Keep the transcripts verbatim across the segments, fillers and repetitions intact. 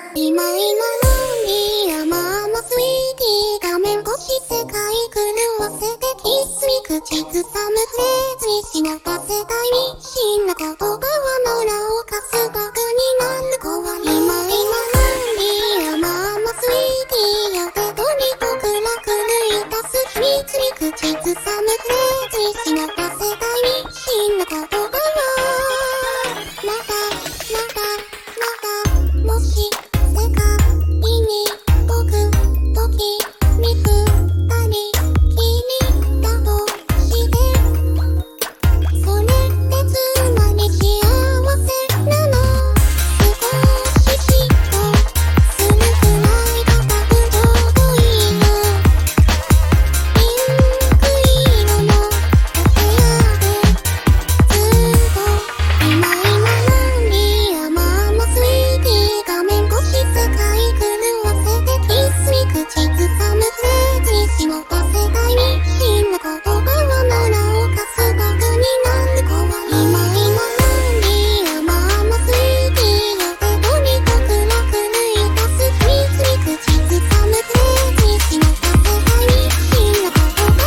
今今のに山のスイーティー画面越し世界狂わせてキスに口ずさむフレーズにしなかせたいミシンな言葉は野良をかすバカになる怖い今今のに山のスイーティーやでとにかく楽抜いたす秘密に口ずさむフレーズにしなかせたいミシンな言葉はまたまたまたもし世界に僕と君二人君だとしてそれってつまり幸せなの少し嫉妬するくらいが多分ちょうどいいのピンク色のお部屋でずっと今今のに山のスイーティー画面越し世界狂わせてキスに口ずさむフレーズにしもたせたいミシンな言葉は野良をかすバカになる怖い今今のに山のスイーティーやでとにかく楽抜いたす秘密に口ずさむフレーズにしもたせたいミシンな言葉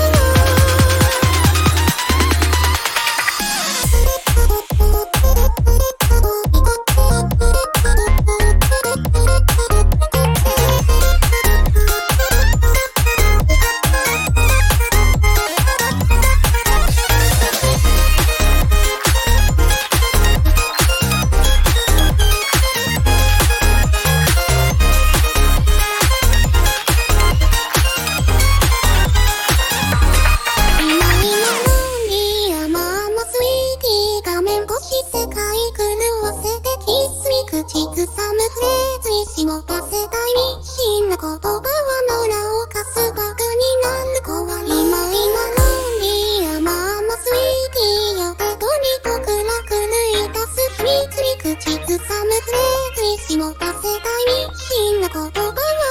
今今のに山のスイーティー画面越し世界狂わせてキスに口ずさむフレーズにしもたせたいミシンな言葉は野良をかすバカになる怖い今今のに山のスイーティーやでとにかく楽抜いたす秘密に口ずさむフレーズにしもたせたいミシンな言葉は